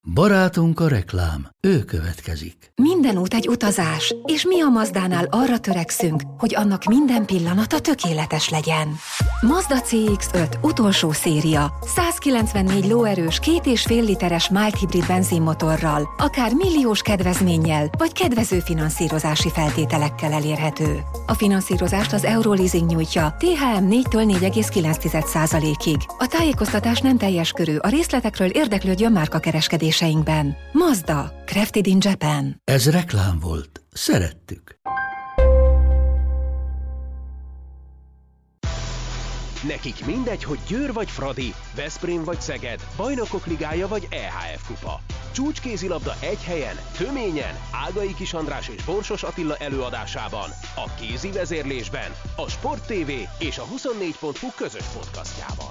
Barátunk a reklám, ő következik. Minden út egy utazás, és mi a Mazdánál arra törekszünk, hogy annak minden pillanata tökéletes legyen. Mazda CX-5 utolsó széria, 194 lóerős 2,5 literes mild hibrid benzinmotorral, akár milliós kedvezménnyel, vagy kedvező finanszírozási feltételekkel elérhető. A finanszírozást az Euroleasing nyújtja, THM 4-től 4,9%-ig. A tájékoztatás nem teljes körű, a részletekről érdeklődjön márkakereskedéseinkben. Mazda, crafted in Japan. Ez reklám volt. Szerettük. Nekik mindegy, hogy Győr vagy Fradi, Veszprém vagy Szeged, Bajnokok Ligája vagy EHF Kupa. Csúcskézilabda egy helyen, töményen, Ágai Kis András és Borsos Attila előadásában, a kézi vezérlésben, a Sport TV és a 24.hu közös podcastjában.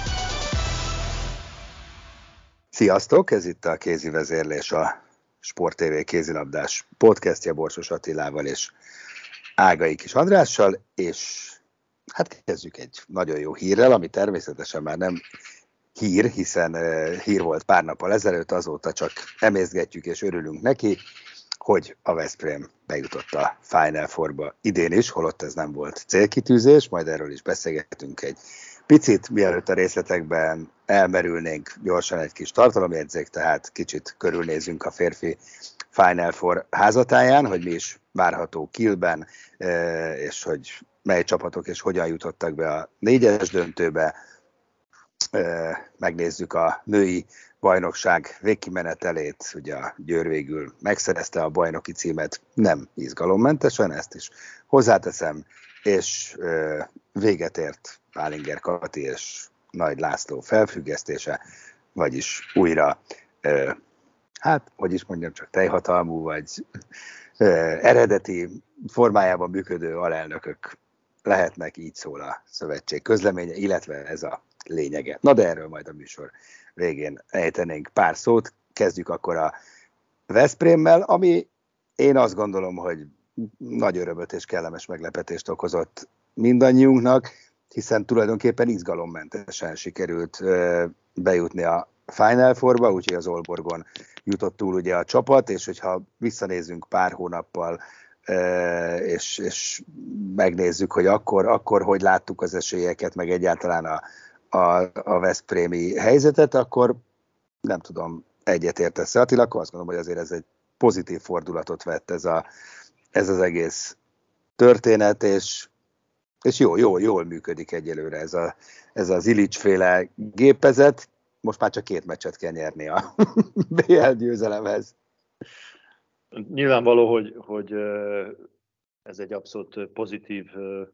Sziasztok! Ez itt a kézi vezérlés, a Sport TV kézilabdás podcastja Borsos Attilával és Ágai Kis Andrással, és hát kezdjük egy nagyon jó hírrel, ami természetesen már nem hír, hiszen hír volt pár nappal ezelőtt, azóta csak emészgetjük és örülünk neki, hogy a Veszprém bejutott a Final Fourba idén is, holott ez nem volt célkitűzés, majd erről is beszélgetünk egy picit, mielőtt a részletekben elmerülnénk, gyorsan egy kis tartalomjegyzék, tehát kicsit körülnézünk a férfi Final Four házatáján, hogy mi is várható Kielben, és hogy mely csapatok és hogyan jutottak be a 4-es döntőbe. Megnézzük a női bajnokság végkimenetelét, ugye a Győr végül megszerezte a bajnoki címet, nem izgalommentesen, ezt is hozzáteszem, és véget ért Pálinger Kati és Nagy László felfüggesztése, vagyis újra, csak teljhatalmú, vagy eredeti formájában működő alelnökök lehetnek, így szól a szövetség közleménye, illetve ez a lényege. Na de erről majd a műsor végén ejtenénk pár szót. Kezdjük akkor a Veszprémmel, ami én azt gondolom, hogy nagy örömöt és kellemes meglepetést okozott mindannyiunknak, hiszen tulajdonképpen izgalommentesen sikerült bejutni a Final Fourba, úgyhogy az Aalborgon jutott túl ugye a csapat, és hogyha visszanézünk pár hónappal, és megnézzük, hogy akkor hogy láttuk az esélyeket, meg egyáltalán a veszprémi helyzetet, akkor nem tudom, egyetértesz Attila, akkor azt gondolom, hogy azért ez egy pozitív fordulatot vett ez az egész történet, és jól működik egyelőre ez az Ilics-féle gépezet. Most már csak 2 meccset kell nyerni a BL győzelemhez. Nyilvánvaló, hogy ez egy abszolút pozitív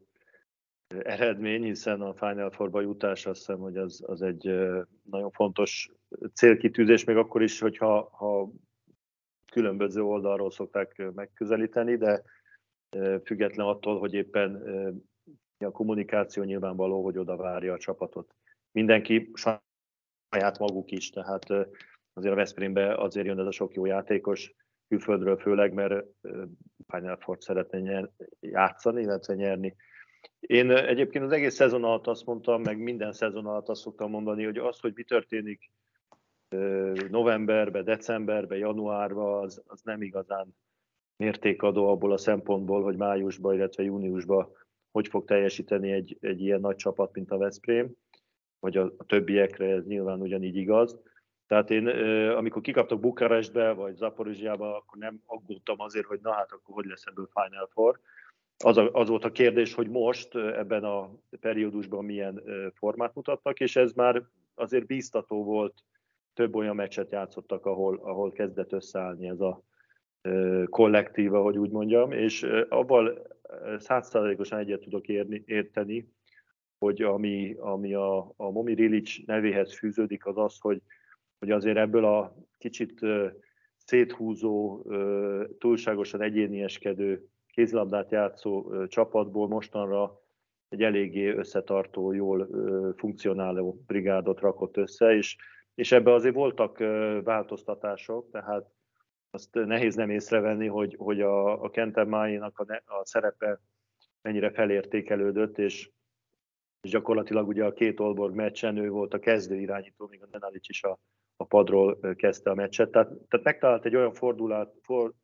eredmény, hiszen a Final Fourba jutás, azt hiszem, hogy az egy nagyon fontos célkitűzés, még akkor is, hogyha különböző oldalról szokták megközelíteni, de független attól, hogy éppen a kommunikáció nyilvánvaló, hogy oda várja a csapatot. Mindenki, saját maguk is, tehát azért a Veszprémbe azért jön ez a sok jó játékos, külföldről főleg, mert Final Fourt szeretne játszani, illetve nyerni. Én egyébként az egész szezon alatt azt mondtam, meg minden szezon alatt azt szoktam mondani, hogy az, hogy mi történik novemberben, decemberben, januárban, az nem igazán mértékadó abból a szempontból, hogy májusban, illetve júniusban hogy fog teljesíteni egy ilyen nagy csapat, mint a Veszprém, vagy a többiekre ez nyilván ugyanígy igaz. Tehát én, amikor kikaptak Bukarestbe, vagy Zaporizsjába, akkor nem aggódtam azért, hogy na hát akkor hogy lesz ebből Final Four. Az volt a kérdés, hogy most ebben a periódusban milyen formát mutatnak, és ez már azért bíztató volt, több olyan meccset játszottak, ahol kezdett összeállni ez a kollektíva, hogy úgy mondjam, és avval 100%-osan egyet tudok érteni, hogy ami a Momir Ilics nevéhez fűződik, az az, hogy azért ebből a kicsit széthúzó, túlságosan egyénieskedő, kézilabdát játszó csapatból mostanra egy eléggé összetartó, jól funkcionáló brigádot rakott össze, és ebben azért voltak változtatások, tehát azt nehéz nem észrevenni, hogy a Kenten Májénak a szerepe mennyire felértékelődött, és gyakorlatilag ugye a 2 Aalborg meccsen ő volt a kezdő irányító, még a Nenalic is a a padról kezdte a meccset. Tehát megtalált egy olyan formulát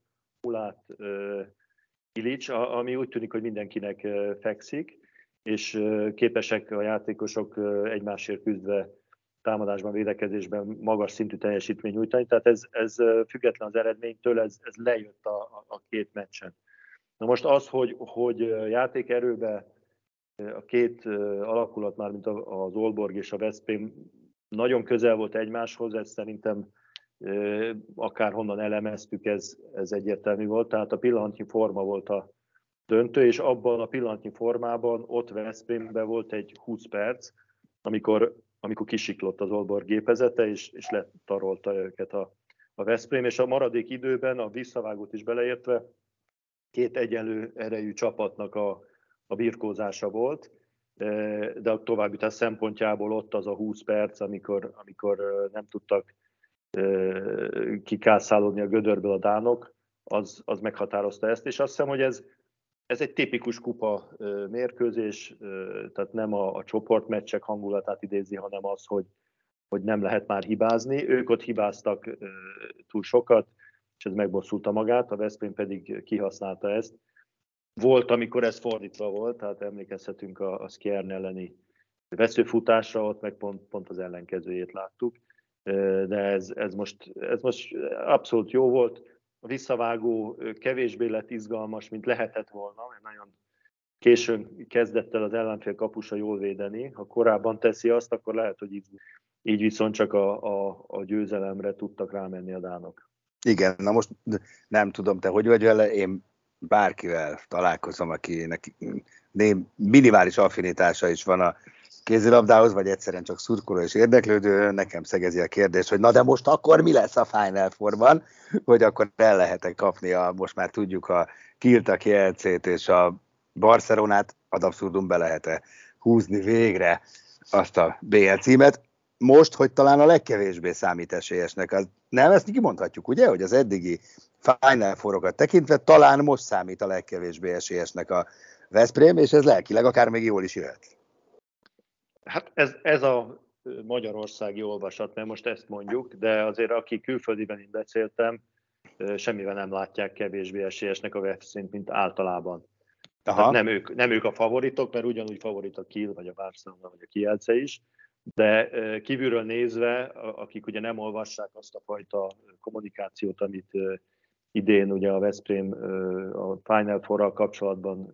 Ilic, ami úgy tűnik, hogy mindenkinek fekszik, és képesek a játékosok egymásért küzdve támadásban, védekezésben magas szintű teljesítményt nyújtani. Tehát ez független az eredménytől, ez lejött a két meccsen. Na most az, hogy játékerőben a két alakulat, már mint az Aalborg és a Veszprém nagyon közel volt egymáshoz, ez szerintem akárhonnan elemeztük, ez egyértelmű volt. Tehát a pillanatnyi forma volt a döntő, és abban a pillanatnyi formában ott Veszprémben volt egy 20 perc, amikor kisiklott az Aalborg gépezete, és letarolta őket a Veszprém, és a maradék időben, a visszavágót is beleértve, két egyenlő erejű csapatnak a birkózása volt, de a továbbjutás szempontjából ott az a 20 perc, amikor nem tudtak kikászálódni a gödörből a dánok, az meghatározta ezt, és azt hiszem, hogy ez egy tipikus kupa mérkőzés, tehát nem a csoportmeccsek hangulatát idézi, hanem az, hogy nem lehet már hibázni. Ők ott hibáztak túl sokat, és ez megbosszulta magát, a Veszprém pedig kihasználta ezt. Volt, amikor ez fordítva volt, tehát emlékezhetünk a Skjern elleni veszőfutásra, ott meg pont az ellenkezőjét láttuk, de ez most abszolút jó volt. A visszavágó kevésbé lett izgalmas, mint lehetett volna, mert nagyon későn kezdett el az ellenfél kapusa jól védeni. Ha korábban teszi azt, akkor lehet, hogy így viszont csak a győzelemre tudtak rámenni a dánok. Igen, na most nem tudom, te hogy vagy vele, én bárkivel találkozom, akinek minimális affinitása is van a kézilabdához, vagy egyszerűen csak szurkoló és érdeklődő, nekem szegezi a kérdés, hogy na de most akkor mi lesz a Final Fourban, hogy akkor el lehet-e kapni most már tudjuk a Kielt, a Kielcét és a Barcelonát, ad abszurdum be lehet-e húzni végre azt a BL címet. Most, hogy talán a legkevésbé számít esélyesnek, nem ezt kimondhatjuk, ugye, hogy az eddigi Final Four-okat tekintve talán most számít a legkevésbé esélyesnek a Veszprém, és ez lelkileg akár még jól is jöhet. Hát ez a magyarországi olvasat, mert most ezt mondjuk, de azért aki külföldiben én beszéltem, semmivel nem látják kevésbé esélyesnek a Veszprémt, mint általában. Tehát nem ők a favoritok, mert ugyanúgy favorit a Kiel, vagy a Barcelona, vagy a Kielce is, de kívülről nézve, akik ugye nem olvassák azt a fajta kommunikációt, amit idén ugye a Veszprém a Final Four-ral kapcsolatban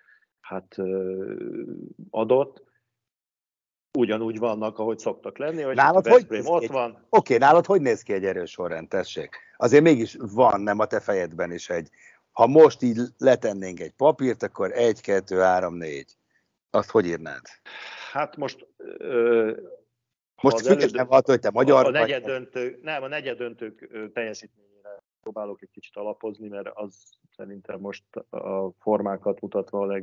adott, ugyanúgy vannak, ahogy szoktak lenni, hogy nálad a Veszprém ott van. Oké, nálad hogy néz ki egy erős sorrend, tessék? Azért mégis van, nem a te fejedben is ha most így letennénk egy papírt, akkor 1, 2, 3, 4. Azt hogy írnád? Hát most függetlenül attól, hogy te magyar a negyeddöntők teljesítményére próbálok egy kicsit alapozni, mert az szerintem most a formákat mutatva a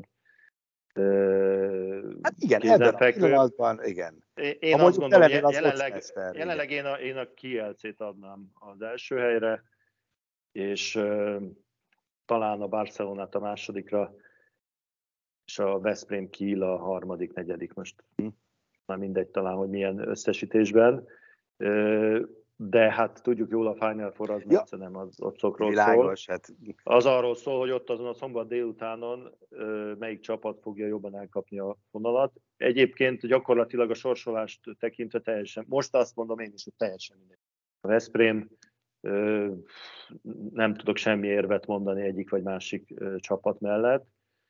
hát igen, ebben a pillanatban, igen. Én azt gondolom, jelenleg én a Kielcét adnám az első helyre, és talán a Barcelonát a másodikra, és a Veszprém Kiel a harmadik, negyedik, most már mindegy talán, hogy milyen összesítésben. De hát tudjuk jól, a Final Four az messze nem az otcokról szól. Hát. Az arról szól, hogy ott azon a szombat délutánon melyik csapat fogja jobban elkapni a vonalat. Egyébként gyakorlatilag a sorsolást tekintve teljesen, most azt mondom én is, hogy teljesen mindegy. A Veszprém, nem tudok semmi érvet mondani egyik vagy másik csapat mellett.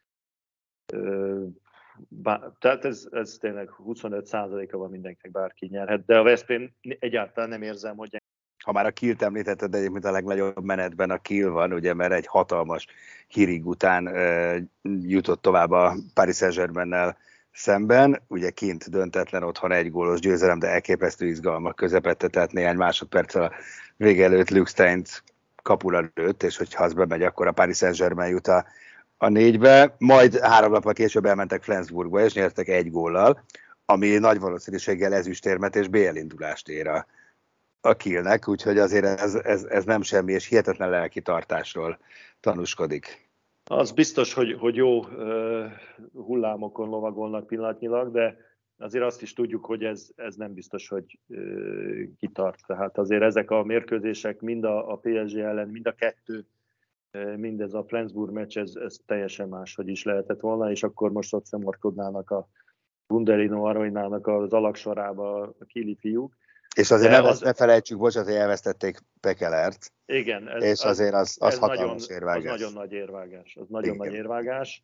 Tehát ez tényleg 25%-a van mindenkinek, bárki nyerhet, de a Veszprém egyáltalán nem érzem, hogy... Ha már a Kielt említetted, de egyébként a legnagyobb menetben a Kiel van, ugye, mert egy hatalmas hírig után jutott tovább a Paris Saint-Germainnel szemben, ugye kint döntetlen, otthon 1 gólos győzelem, de elképesztő izgalmak közepette, tehát néhány másodperccel a vége előtt Luc Steint kapura lőtt, és hogyha az bemegy, akkor a Paris Saint-Germain jut a 4-be, majd 3 nappal később elmentek Flensburgba, és nyertek 1 góllal, ami nagy valószínűséggel ezüstérmet és BL indulást ér a Kielnek, úgyhogy azért ez nem semmi, és hihetetlen lelki tartásról tanúskodik. Az biztos, hogy jó hullámokon lovagolnak pillanatnyilag, de azért azt is tudjuk, hogy ez nem biztos, hogy kitart. Tehát azért ezek a mérkőzések mind a PSG ellen, mind a kettő, mindez a Flensburg meccs, ez teljesen máshogy is lehetett volna, és akkor most ott szemorkodnának a Gundelino Arojnának az alagsorába a kili fiúk. És azért ne felejtsük, bocsánat, hogy elvesztették Pekelert. Igen, és azért az hatalmas érvágás. Az nagyon nagy érvágás. Az nagyon nagy érvágás.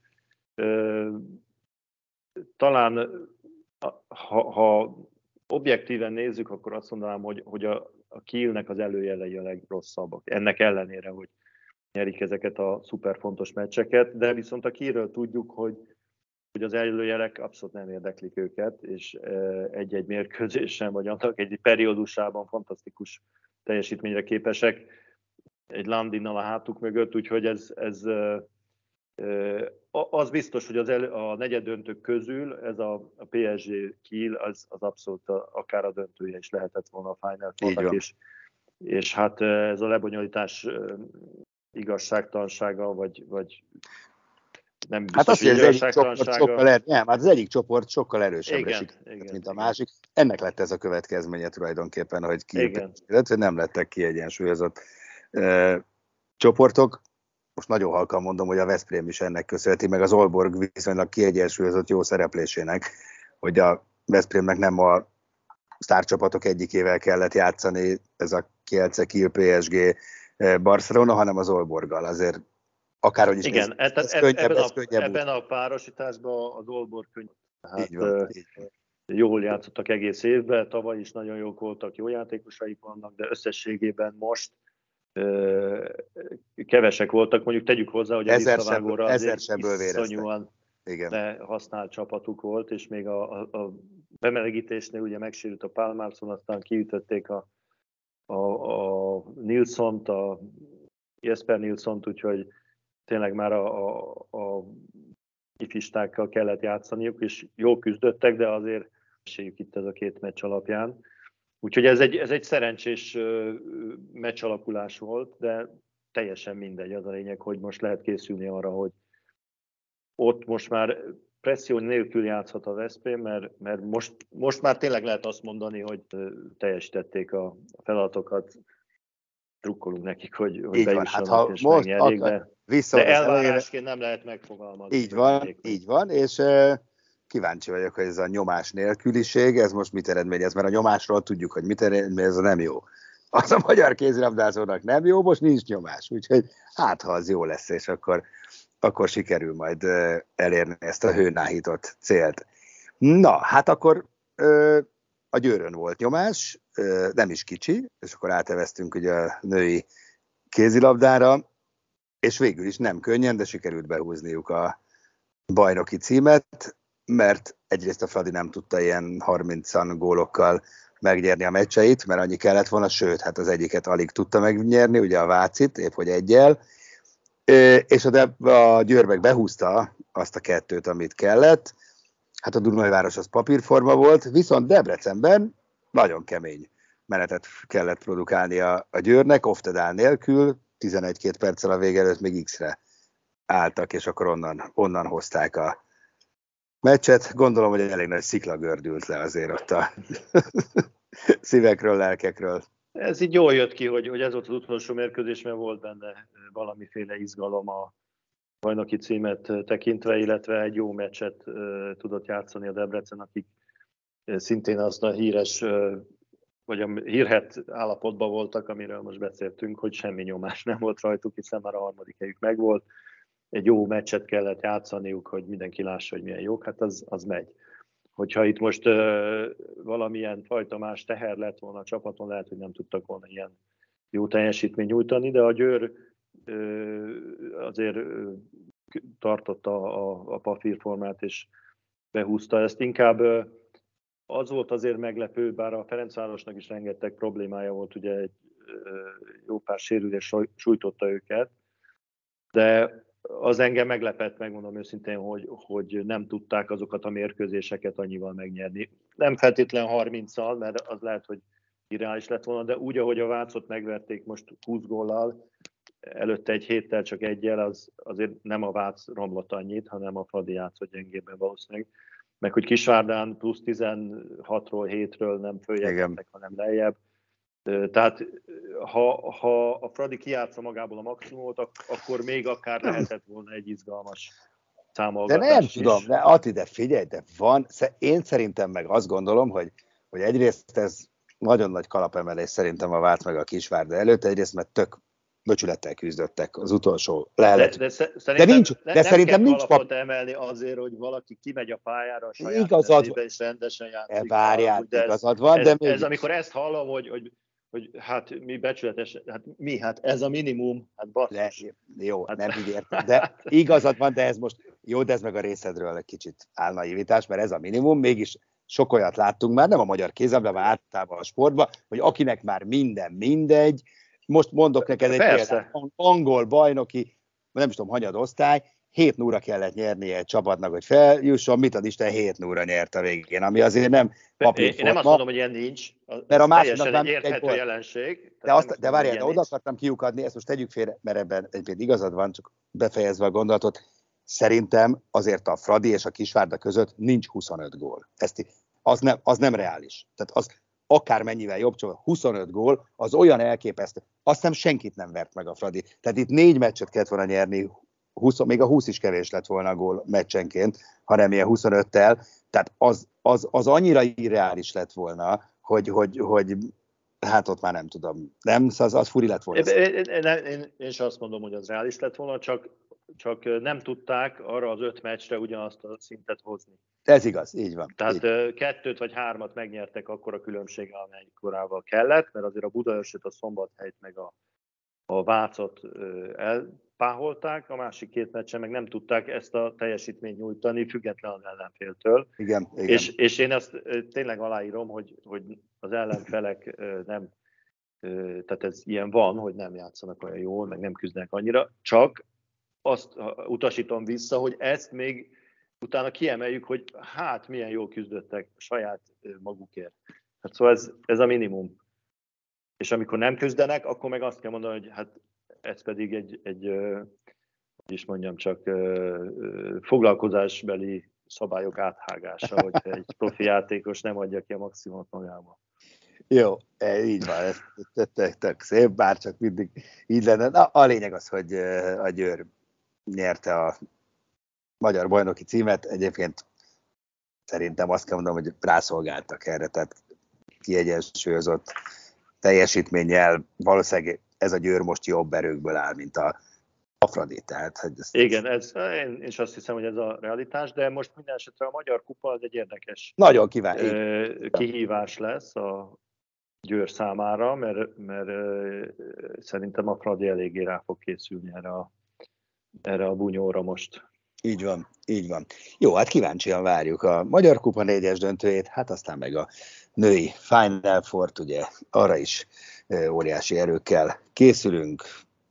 Talán, ha objektíven nézzük, akkor azt mondanám, hogy a Kielnek az előjelei a legrosszabbak. Ennek ellenére, hogy nyerik ezeket a szuper fontos meccseket, de viszont a Kielről tudjuk, hogy az előjelek abszolút nem érdeklik őket, és egy-egy mérkőzésen, vagy annak egy periódusában fantasztikus teljesítményre képesek, egy Landinnal a hátuk mögött, úgyhogy ez az biztos, hogy a negyeddöntők közül ez a PSG Kiel az abszolút akár a döntője is lehetett volna a Final Fournak, és hát ez a lebonyolítás igazságtalansága, vagy nem biztos, hogy igazságtalansága. Az egyik csoport sokkal erősebbre sikerült, mint a másik. Ennek lett ez a következménye tulajdonképpen, hogy nem lettek kiegyensúlyozott csoportok. Most nagyon halkan mondom, hogy a Veszprém is ennek köszönheti, meg az Aalborg viszonylag kiegyensúlyozott jó szereplésének, hogy a Veszprémnek nem a sztárcsapatok egyikével kellett játszani, ez a Kielce, Kiel, PSG, Barcelona, hanem az Aalborggal. Azért akárhogy is igen, ebben a párosításban az Aalborg könnyebb. Hát, így van. Jól játszottak egész évben, tavaly is nagyon jók voltak, jó játékosaik vannak, de összességében most kevesek voltak, mondjuk tegyük hozzá, hogy a visszavágóra azért iszonyúan használt csapatuk volt, és még a bemelegítésnél ugye megsérült a Pálmarsson, aztán kiütötték a Nilssont, a Jesper Nilssont, úgyhogy tényleg már a ifistákkal kellett játszaniuk, és jól küzdöttek, de azért esélyük itt ez a két meccs alapján. Úgyhogy ez egy szerencsés meccs alakulás volt, de teljesen mindegy, az a lényeg, hogy most lehet készülni arra, hogy ott most már presszió nélkül játszhat a Veszprém, mert most már tényleg lehet azt mondani, hogy teljesítették a feladatokat, drukkolunk nekik, hogy bejussanak és megnyerjék, de elvárásként nem lehet megfogalmazni. Így van, és kíváncsi vagyok, hogy ez a nyomás nélküliség, ez most mit eredményez, mert a nyomásról tudjuk, hogy mit eredményez, ez nem jó. Az a magyar kézilabdázónak nem jó, most nincs nyomás, úgyhogy hát ha az jó lesz, és akkor sikerül majd elérni ezt a hőnáhított célt. Na, hát akkor a Győrön volt nyomás, nem is kicsi, és akkor áteveztünk ugye a női kézilabdára, és végül is nem könnyen, de sikerült behúzniuk a bajnoki címet, mert egyrészt a Fradi nem tudta ilyen 30 gólokkal megnyerni a meccseit, mert annyi kellett volna, sőt, hát az egyiket alig tudta megnyerni, ugye a Vácit, épp hogy egyel, és a Győr meg behúzta azt a kettőt, amit kellett. Hát a Dunajváros az papírforma volt, viszont Debrecenben nagyon kemény menetet kellett produkálni a Győrnek, off-the-down nélkül, 11-2 perccel a vége előtt még X-re álltak, és akkor onnan hozták a meccset. Gondolom, hogy egy elég nagy szikla gördült le azért ott a szívekről, lelkekről. Ez így jól jött ki, hogy ez volt az utolsó mérkőzés, mert volt benne valamiféle izgalom a bajnoki címet tekintve, illetve egy jó meccset tudott játszani a Debrecen, akik szintén azt a híres, vagy a hírhedt állapotban voltak, amiről most beszéltünk, hogy semmi nyomás nem volt rajtuk, hiszen már a harmadik helyük megvolt. Egy jó meccset kellett játszaniuk, hogy mindenki lássa, hogy milyen jók, hát az megy. Hogyha itt most valamilyen fajta más teher lett volna a csapaton, lehet, hogy nem tudtak volna ilyen jó teljesítményt nyújtani, de a Győr azért tartotta a papírformát, és behúzta ezt. Inkább az volt azért meglepő, bár a Ferencvárosnak is rengeteg problémája volt, ugye egy jó pár sérülés sújtotta őket, de az engem meglepett, megmondom őszintén, hogy nem tudták azokat a mérkőzéseket annyival megnyerni. Nem feltétlen 30-al, mert az lehet, hogy irreális lett volna, de úgy, ahogy a Vácot megverték most 20 góllal, előtte egy héttel csak egyel, azért nem a Vác romlott annyit, hanem a Fradi játszott gyengébben valószínűleg. meg hogy Kisvárdán plusz 16-ról, 7-ről nem följebb, hanem lejjebb. Tehát ha a Fradi kijátsza magából a maximumot, akkor még akár lehetett volna egy izgalmas számolgatás. De nem tudom, Ati, de figyelj, de van, én szerintem meg azt gondolom, hogy egyrészt ez nagyon nagy kalapemelés szerintem a Vác meg a Kisvárda előtt, egyrészt mert tök becsülettel küzdöttek az utolsó lehelet. De szerintem nincs kalapot emelni azért, hogy valaki kimegy a pályára a saját nevében, és rendesen játszik. Várjál, igazad van, de ez amikor ezt hallom, hogy hát mi becsületes, hát ez a minimum, hát basszus. Jó, hát, nem így értem, de igazad van, de ez most, jó, de ez meg a részedről egy kicsit álnaivitás, mert ez a minimum, mégis sok olyat láttunk már, nem a magyar kézilabdában, általában a sportban, hogy akinek már minden mindegy, most mondok neked egy példát, angol bajnoki, nem is tudom, hanyad osztály, 7-0-ra kellett nyernie egy csapatnak, hogy feljusson, mit ad Isten 7-0-ra nyert a végén, ami azért nem papírforma. Én nem azt mondom, hogy ilyen nincs, mert a teljesen egy érthető jelenség. De várjál, de oda akartam kiukadni, ezt most tegyük félre, mert ebben egyébként igazad van, csak befejezve a gondolatot, szerintem azért a Fradi és a Kisvárda között nincs 25 gól. Az nem reális. Tehát az akármennyivel jobb csapat, 25 gól, az olyan elképesztő. Azt hiszem senkit nem vert meg a Fradi. Tehát itt 4 meccset kellett volna nyerni, még a 20 is kevés lett volna a gól meccsenként, hanem ilyen 25-tel. Tehát az annyira irreális lett volna, hogy hát ott már nem tudom. Nem, az furi lett volna. Én is azt mondom, hogy az reális lett volna, csak nem tudták arra az 5 meccsre ugyanazt a szintet hozni. Ez igaz, így van. Tehát 2 vagy 3 megnyertek akkor a különbséggel, amely korával kellett, mert azért a Budaörsöt, a Szombathelyt meg a Vácot elpáholták, a másik 2 meccsen meg nem tudták ezt a teljesítményt nyújtani, független az ellenféltől. Igen. És én azt tényleg aláírom, hogy az ellenfelek nem, tehát ez ilyen van, hogy nem játszanak olyan jól, meg nem küzdenek annyira, csak azt utasítom vissza, hogy ezt még utána kiemeljük, hogy hát milyen jól küzdöttek saját magukért. Hát szóval ez a minimum. És amikor nem küzdenek, akkor meg azt kell mondani, hogy hát ez pedig egy hogy is mondjam, csak foglalkozásbeli szabályok áthágása, hogyha egy profi játékos nem adja ki a maximumot magába. Jó, így van, ez tök szép, bár csak mindig így lenne. Na, a lényeg az, hogy a Győr nyerte a magyar bajnoki címet. Egyébként szerintem azt kell mondanom, hogy rászolgáltak erre, tehát kiegyensúlyozott teljesítménnyel. Valószínűleg ez a Győr most jobb erőkből áll, mint a Fradi. Tehát, hogy igen, én is azt hiszem, hogy ez a realitás, de most minden esetre a Magyar Kupa az egy érdekes nagyon kihívás lesz a Győr számára, mert szerintem a Fradi eléggé rá fog készülni erre a bunyóra most. Így van. Jó, hát kíváncsian várjuk a Magyar Kupa 4-es döntőjét, hát aztán meg a női Final Four-t, ugye arra is óriási erőkkel készülünk.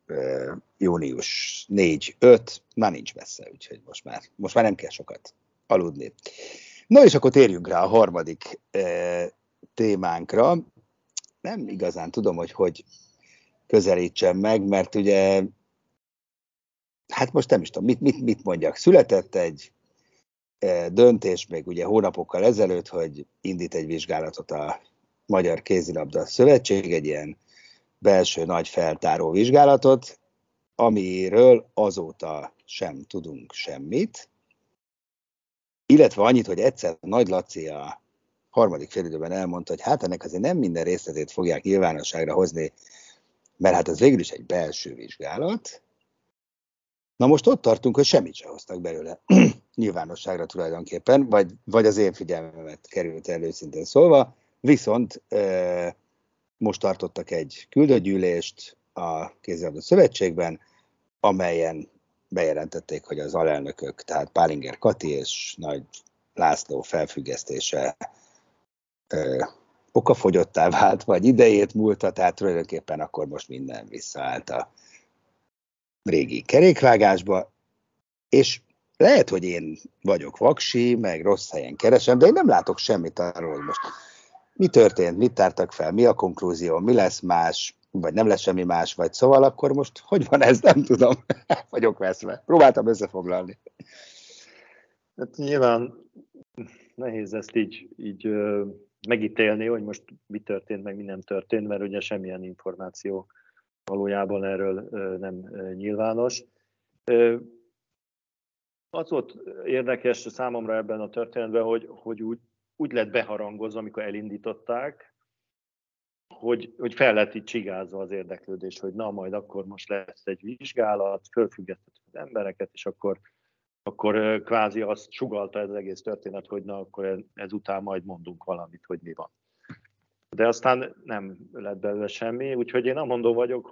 Június 4-5, már nincs messze, úgyhogy most már nem kell sokat aludni. Na és akkor térjünk rá a harmadik témánkra. Nem igazán tudom, hogy közelítsem meg, mert ugye hát most nem is tudom, mit mondjak. Született egy döntés még ugye hónapokkal ezelőtt, hogy indít egy vizsgálatot a Magyar Kézilabda Szövetség, egy ilyen belső nagy feltáró vizsgálatot, amiről azóta sem tudunk semmit, illetve annyit, hogy egyszer Nagy Laci a harmadik félidőben elmondta, hogy hát ennek azért nem minden részletét fogják nyilvánosságra hozni, mert hát ez végül is egy belső vizsgálat. Na most ott tartunk, hogy semmit sem hoztak belőle nyilvánosságra tulajdonképpen, vagy az én figyelmemet került elő őszintén szólva, viszont most tartottak egy küldőgyűlést a Kézilabda Szövetségben, amelyen bejelentették, hogy az alelnökök, tehát Pálinger Kati és Nagy László felfüggesztése okafogyottá vált, vagy idejét múlta, tehát tulajdonképpen akkor most minden visszaállt a régi kerékvágásba, és lehet, hogy én vagyok vaksi, meg rossz helyen keresem, de én nem látok semmit arról, hogy most mi történt, mit tártak fel, mi a konklúzió, mi lesz más, vagy nem lesz semmi más, vagy szóval akkor most hogy van ez, nem tudom, vagyok veszve. Próbáltam összefoglalni. Hát nyilván nehéz ezt így megítélni, hogy most mi történt, meg mi nem történt, mert ugye semmilyen információ valójában erről nem nyilvános. Az volt érdekes számomra ebben a történetben, hogy úgy lett beharangozva, amikor elindították, hogy fel lett itt csigázva az érdeklődés, hogy na majd akkor most lesz egy vizsgálat, fölfüggesztettük az embereket, és akkor kvázi azt sugallta ez az egész történet, hogy na akkor ezután majd mondunk valamit, hogy mi van. De aztán nem lett belőle semmi, úgyhogy én amondó vagyok,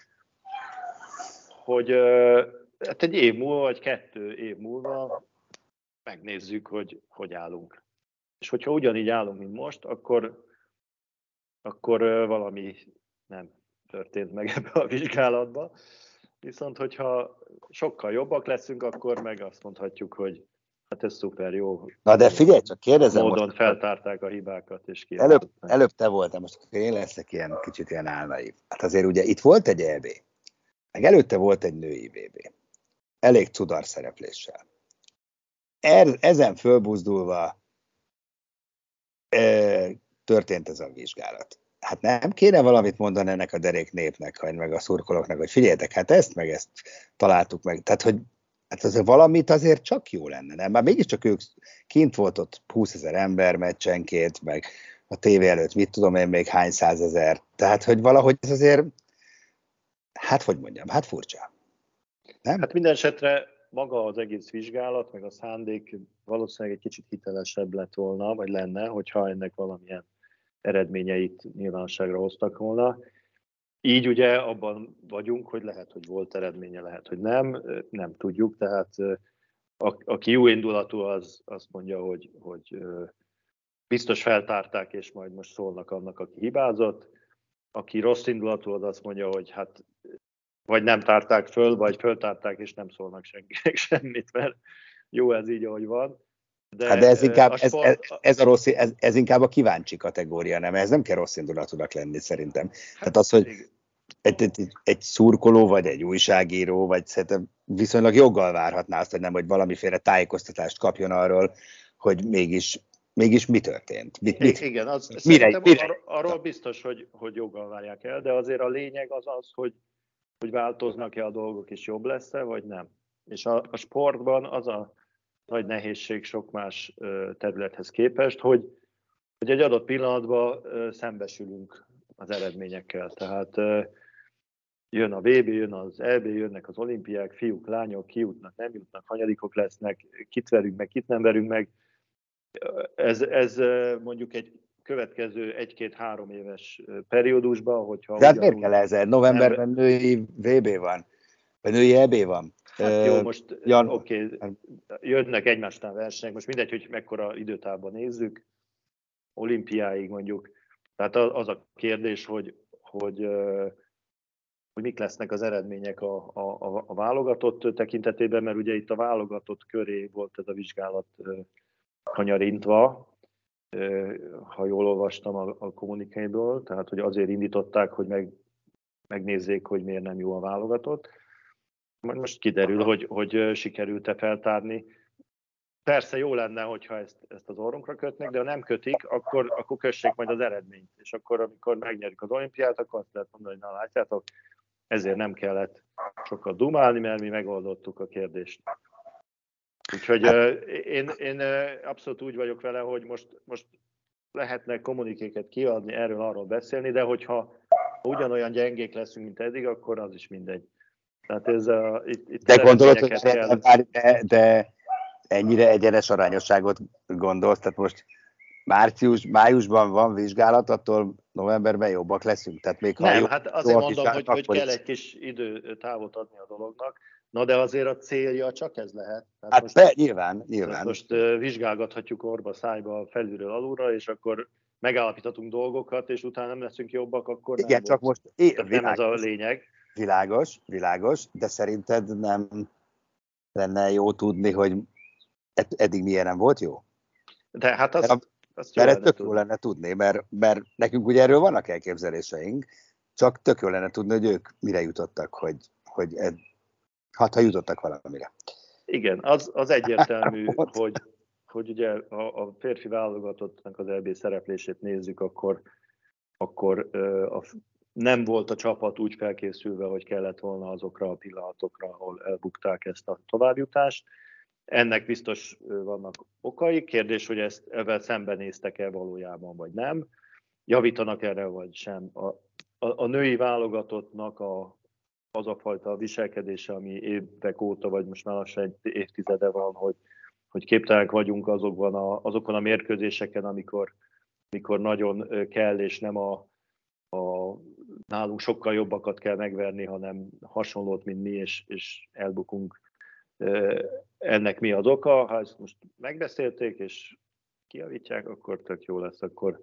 hogy hát egy év múlva, vagy 2 év múlva megnézzük, hogy állunk. És hogyha ugyanígy állunk, mint most, akkor valami nem történt meg ebbe a vizsgálatba. Viszont, hogyha sokkal jobbak leszünk, akkor meg azt mondhatjuk, hogy hát ez szuper jó. Na de figyelj, csak kérdezem módon most. feltárták a hibákat, és Előbb te voltál, most én leszek kicsit ilyen álnaív. Hát azért ugye itt volt egy EB, meg előtte volt egy női VB. Elég cudar szerepléssel. Ezen fölbuzdulva történt ez a vizsgálat. Hát nem kéne valamit mondani ennek a derék népnek, meg a szurkolóknak, hogy figyeljetek, hát ezt találtuk meg. Tehát, hogy hát azért valamit azért csak jó lenne, nem? Már mégiscsak ők kint volt ott 20 000 ember meccsenként, meg a tévé előtt mit tudom én még hány 100 000. Tehát, hogy valahogy ez azért, hát hogy mondjam, hát furcsa. Nem? Hát minden esetre maga az egész vizsgálat, meg a szándék valószínűleg egy kicsit hitelesebb lett volna, vagy lenne, hogyha ennek valamilyen eredményeit nyilvánosságra hoztak volna. Így ugye abban vagyunk, hogy lehet, hogy volt eredménye, lehet, hogy nem tudjuk, tehát aki jó indulatú, az azt mondja, hogy biztos feltárták, és majd most szólnak annak, aki hibázott. Aki rossz indulatú, az azt mondja, hogy hát vagy nem tárták föl, vagy föltárták, és nem szólnak senkinek semmit, mert jó ez így, ahogy van. De ez inkább, ez inkább a kíváncsi kategória, nem? Ez nem kell rossz indulatúnak lenni, szerintem. Tehát az, hogy egy szurkoló, vagy egy újságíró, vagy szerintem viszonylag joggal várhatná azt, hogy nem, hogy valamiféle tájékoztatást kapjon arról, hogy mégis mi történt. Igen, arról biztos, hogy joggal várják el, de azért a lényeg az, hogy változnak-e a dolgok, és jobb lesz-e, vagy nem. És a sportban az a nagy nehézség sok más területhez képest, hogy egy adott pillanatban szembesülünk az eredményekkel. Tehát jön a VB, jön az EB, jönnek az olimpiák, fiúk, lányok, ki jutnak, nem jutnak, hanyadikok lesznek, kit verünk meg, kit nem verünk meg. Ez mondjuk egy következő 1-2-3 éves periódusban, hogyha... De hát miért kell ezzel? Novemberben női VB van, vagy női EB van. Hát jó, most oké, jönnek egymásnál versenyek, most mindegy, hogy mekkora időtávban nézzük, olimpiáig mondjuk. Tehát az a kérdés, hogy mik lesznek az eredmények a válogatott tekintetében, mert ugye itt a válogatott köré volt ez a vizsgálat kanyarintva, ha jól olvastam a kommunikéből, tehát hogy azért indították, hogy megnézzék, hogy miért nem jó a válogatott. Most kiderül, hogy sikerült-e feltárni. Persze jó lenne, hogyha ezt az orrunkra kötnék, de ha nem kötik, akkor kössék majd az eredményt. És akkor, amikor megnyerik az olimpiát, akkor azt lehet mondani, hogy na látjátok, ezért nem kellett sokat dumálni, mert mi megoldottuk a kérdést. Úgyhogy én abszolút úgy vagyok vele, hogy most lehetne kommunikéket kiadni, arról beszélni, de hogyha ugyanolyan gyengék leszünk, mint eddig, akkor az is mindegy. Tehát itt de gondolod, hogy de ennyire egyenes arányosságot gondolsz, tehát most májusban van vizsgálat, attól novemberben jobbak leszünk. Tehát még nem, hát azért mondom, hogy kell egy kis időtávot adni a dolognak, na de azért a célja csak ez lehet. Tehát hát nyilván. Most vizsgálgathatjuk orba, szájba, felülről, alulra, és akkor megállapíthatunk dolgokat, és utána nem leszünk jobbak, akkor igen, csak most nem ez a lényeg. Világos, de szerinted nem lenne jó tudni, hogy eddig milyen nem volt jó? De hát azt tök jó lenne tudni, mert nekünk ugye erről vannak elképzeléseink, csak tök jó lenne tudni, hogy ők mire jutottak, ha jutottak valamire. Igen, az egyértelmű, hogy ugye a férfi válogatottnak az EB szereplését nézzük, akkor nem volt a csapat úgy felkészülve, hogy kellett volna azokra a pillanatokra, ahol elbukták ezt a továbbjutást. Ennek biztos vannak okai. Kérdés, hogy ezzel szembenéztek-e valójában, vagy nem. Javítanak erre, vagy sem. A női válogatottnak az a fajta viselkedése, ami évek óta, vagy most már lassan egy évtizede van, hogy képtelenek vagyunk azokon a mérkőzéseken, amikor nagyon kell, és nem nálunk sokkal jobbakat kell megverni, hanem hasonlót, mint mi, és elbukunk. Ennek mi az oka? Ha ezt most megbeszélték, és kijavítják, akkor tök jó lesz, akkor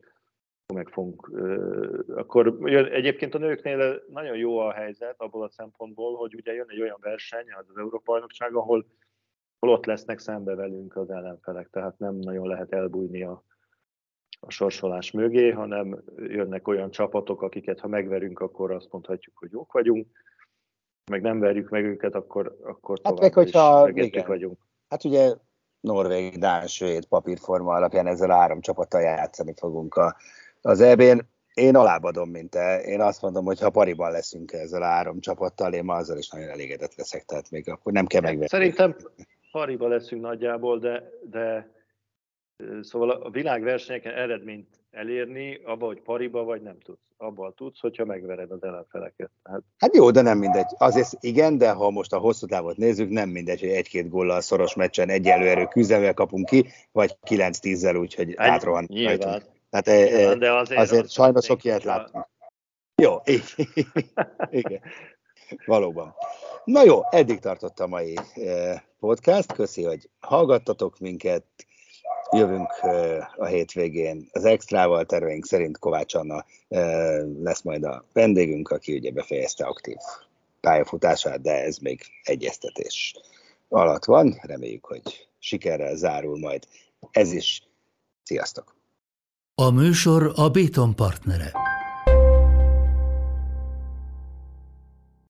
egyébként a nőknél nagyon jó a helyzet abból a szempontból, hogy ugye jön egy olyan verseny, az Európa-bajnokság, ahol ott lesznek szembe velünk az ellenfelek, tehát nem nagyon lehet elbújni a sorsolás mögé, hanem jönnek olyan csapatok, akiket ha megverünk, akkor azt mondhatjuk, hogy jók vagyunk, meg nem verjük meg őket, akkor tovább is megértük vagyunk. Hát ugye norvég, dán, svéd papírforma alapján ezzel 3 csapattal játszani fogunk az EB-n. Én alábbadom, mint te. Én azt mondom, hogy ha pariban leszünk ezzel 3 csapattal, én ma azzal is nagyon elégedett leszek, tehát még akkor nem kell megverni. Szerintem pariban leszünk nagyjából, de szóval a világversenyeken eredményt elérni, abban, hogy pariba vagy nem tudsz. Abban tudsz, hogyha megvered az ellenfeleket. Hát jó, de nem mindegy. Azért igen, de ha most a hosszú távot nézzük, nem mindegy, hogy 1-2 góllal szoros meccsen egyenlő erő küzdelmel kapunk ki, vagy 9-10-zel úgy, hogy átrohan. Nyilván. Tehát de azért sajnos sok ilyet láttunk. Jó, igen. Valóban. Na jó, eddig tartott a mai podcast. Köszi, hogy hallgattatok minket. Jövünk a hétvégén az Extrával, terveink szerint Kovács Anna lesz majd a vendégünk, aki ugye befejezte aktív pályafutását, de ez még egyeztetés alatt van. Reméljük, hogy sikerrel zárul majd ez is. Sziasztok! A műsor a Béton partnere.